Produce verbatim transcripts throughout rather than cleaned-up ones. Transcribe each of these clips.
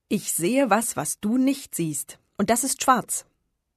Ich sehe was, was du nicht siehst. Und das ist schwarz.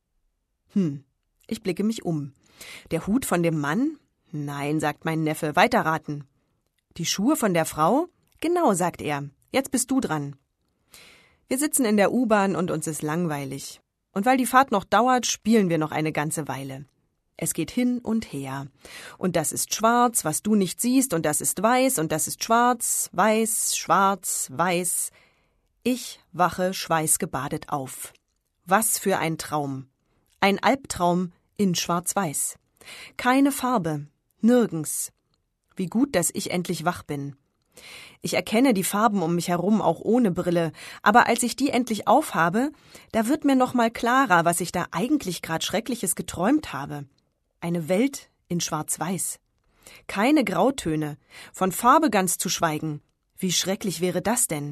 Hm, ich blicke mich um. Der Hut von dem Mann? Nein, sagt mein Neffe, weiterraten. Die Schuhe von der Frau? Genau, sagt er. Jetzt bist du dran. Wir sitzen in der U-Bahn und uns ist langweilig. Und weil die Fahrt noch dauert, spielen wir noch eine ganze Weile. Es geht hin und her. Und das ist schwarz, was du nicht siehst, und das ist weiß, und das ist schwarz, weiß, schwarz, weiß. Ich wache schweißgebadet auf. Was für ein Traum. Ein Albtraum in Schwarz-Weiß. Keine Farbe, nirgends. Wie gut, dass ich endlich wach bin. Ich erkenne die Farben um mich herum auch ohne Brille, aber als ich die endlich aufhabe, da wird mir noch mal klarer, was ich da eigentlich grad Schreckliches geträumt habe. Eine Welt in Schwarz-Weiß. Keine Grautöne, von Farbe ganz zu schweigen. Wie schrecklich wäre das denn?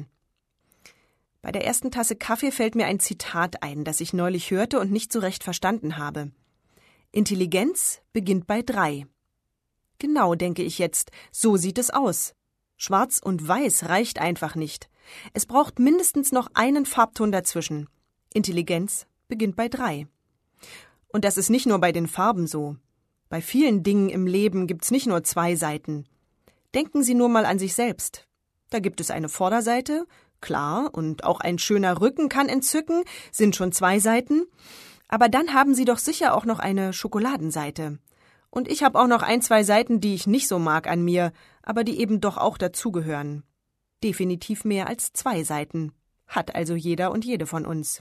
Bei der ersten Tasse Kaffee fällt mir ein Zitat ein, das ich neulich hörte und nicht so recht verstanden habe. Intelligenz beginnt bei drei. Genau, denke ich jetzt, so sieht es aus. Schwarz und Weiß reicht einfach nicht. Es braucht mindestens noch einen Farbton dazwischen. Intelligenz beginnt bei drei. Und das ist nicht nur bei den Farben so. Bei vielen Dingen im Leben gibt's nicht nur zwei Seiten. Denken Sie nur mal an sich selbst. Da gibt es eine Vorderseite, klar, und auch ein schöner Rücken kann entzücken, sind schon zwei Seiten. Aber dann haben Sie doch sicher auch noch eine Schokoladenseite. Und ich habe auch noch ein, zwei Seiten, die ich nicht so mag an mir, aber die eben doch auch dazugehören. Definitiv mehr als zwei Seiten. Hat also jeder und jede von uns.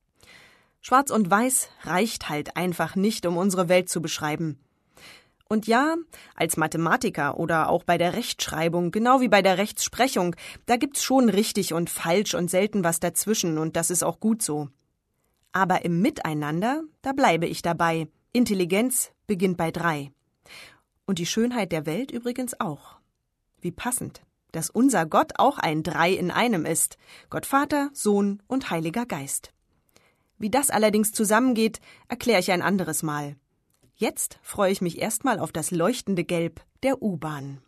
Schwarz und Weiß reicht halt einfach nicht, um unsere Welt zu beschreiben. Und ja, als Mathematiker oder auch bei der Rechtschreibung, genau wie bei der Rechtsprechung, da gibt's schon richtig und falsch und selten was dazwischen, und das ist auch gut so. Aber im Miteinander, da bleibe ich dabei. Intelligenz beginnt bei drei. Und die Schönheit der Welt übrigens auch. Wie passend, dass unser Gott auch ein Drei in einem ist. Gott Vater, Sohn und Heiliger Geist. Wie das allerdings zusammengeht, erkläre ich ein anderes Mal. Jetzt freue ich mich erstmal auf das leuchtende Gelb der U-Bahn.